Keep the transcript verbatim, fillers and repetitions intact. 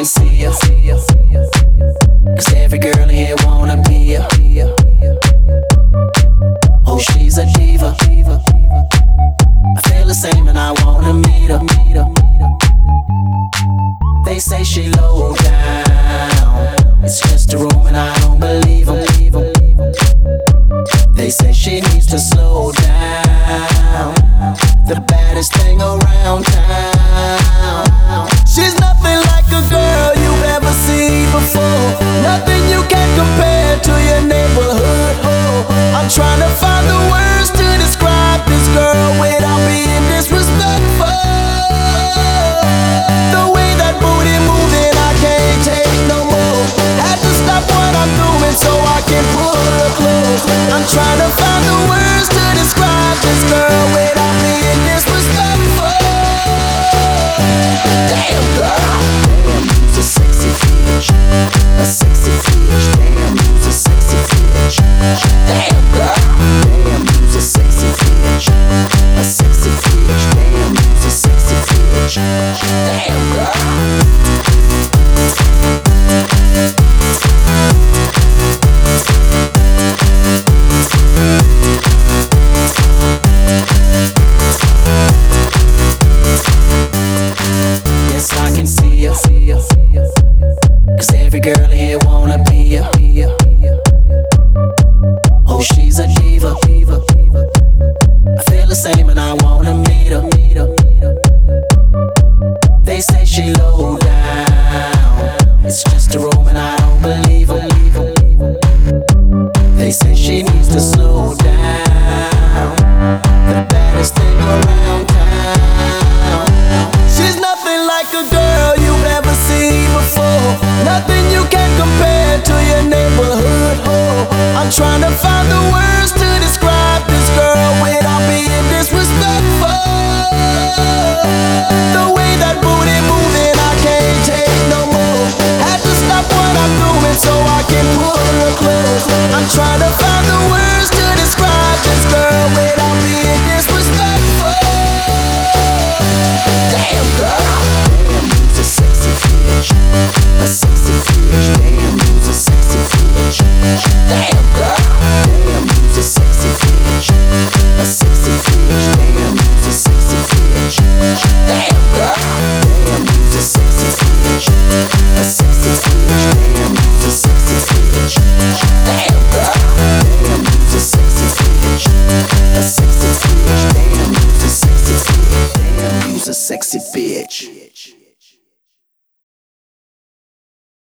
see ya. Cause every girl in here wanna be ya. Oh, she's a diva. I feel the same and I wanna meet her. They say she low down, it's just a room and I don't believe them. They say she needs to slow down, the baddest thing around town. She's nothing like a girl you've ever seen before, nothing you can compare to your neighborhood. I'm trying to find the words to describe this girl without being disrespectful. The way that booty moving, I can't take no more. Had to stop what I'm doing so I can pull her close. I'm trying to find the words to describe this girl without being disrespectful. Damn girl, damn, you's a sexy bitch, a sexy bitch. Damn, you's a sexy bitch. Damn girl, damn, you's a sexy bitch, a sexy bitch. Damn, you's a sexy bitch. Damn girl. Yes, I can see ya. Cause every girl here wanna be ya. Oh, she's a diva. I feel the same and I wanna meet her. They say she low down, it's just a room and I don't believe them. They say she needs to slow down, the baddest thing around town. She's nothing like a girl you've ever seen before, nothing you can compare to your neighborhood. I'm trying to find the words to describe this girl without being disrespectful. The way that booty moving, I can't take no more. Had to stop what I'm doing so I can pull her close. I'm trying to find the words to describe this girl without being disrespectful. Damn girl, damn, you's a sexy bitch, a sexy bitch. Damn, you's a sexy bitch. Damn girl, damn, you's a sexy bitch, a sexy bitch. Damn, you's a sexy bitch. Damn girl, damn, you's a sexy bitch, a sexy bitch. Damn, you's a sexy bitch. Damn girl, damn, you's a sexy bitch, a sexy bitch. Damn, you's a sexy bitch. Damn, you's a sexy bitch.